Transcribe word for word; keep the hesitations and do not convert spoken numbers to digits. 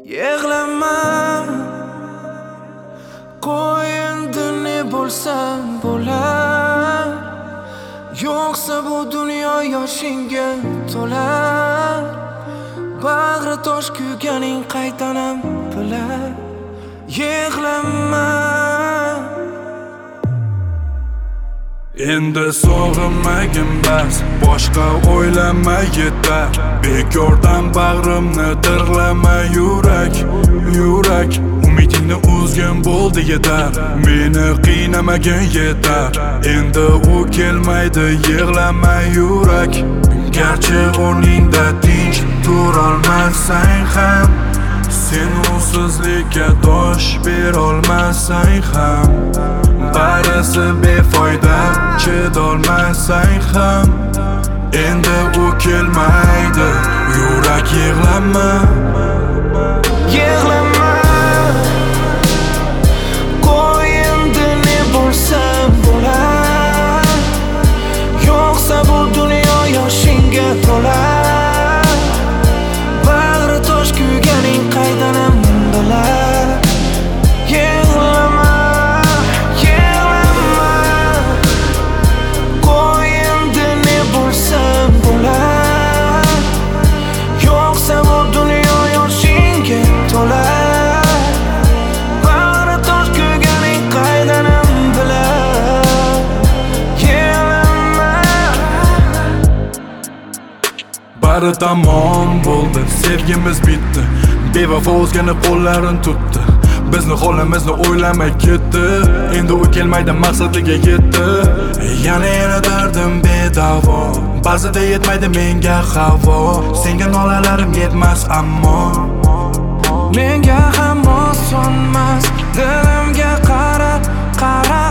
Yig'lama, qo'y endi ne bo'lsa bo'lar. Yo'qsa bu dunyo yoshingga to'lar. Bag'ri tosh kuyganing qaytanam bilar. Yig'lama, endi sog'inmagin bas, boshqa o'ylama yetar. Bekordan bag'rimni dirlama yurak, yurak. Umidingni uzgan bo'ldi yetar, meni qiynamagin yetar. Endi u kelmaydi, yig'lama yurak. Garchi o'rningda tinch turolmasang ham, sen usizlikka dosh berolmasang ham, barisi befoyda chidolmasang ham, endi u kelmaydi, yurak yig'lama. yig'lama, qo'y endi ne bo'lsa bo'lar. Yo'qsa bu dunyo yoshingga to'lar. Bag'ri tosh kuyganing qaydanam bilar. Yig'lama, yig'lama, qo'y endi ne bo'lsa bo'lar. Yo'qsa bu dunyo yoshingga to'lar. Bag'ri tosh kuyganing qaydanam bilar. Yig'lama, Bari tamom bo'ldi, sevgimiz bitdi. Bevafo o'zgani qo'llarin tutdi, bizni holimizni o'ylamay ketdi. Endi u kelmaydi, maqsadiga yetdi. Yana yana dardim bedavo, ba'zida yetmaydi menga havo. Senga nolalarim yetmas ammo menga ham osonmas. Dilimga qarab qarab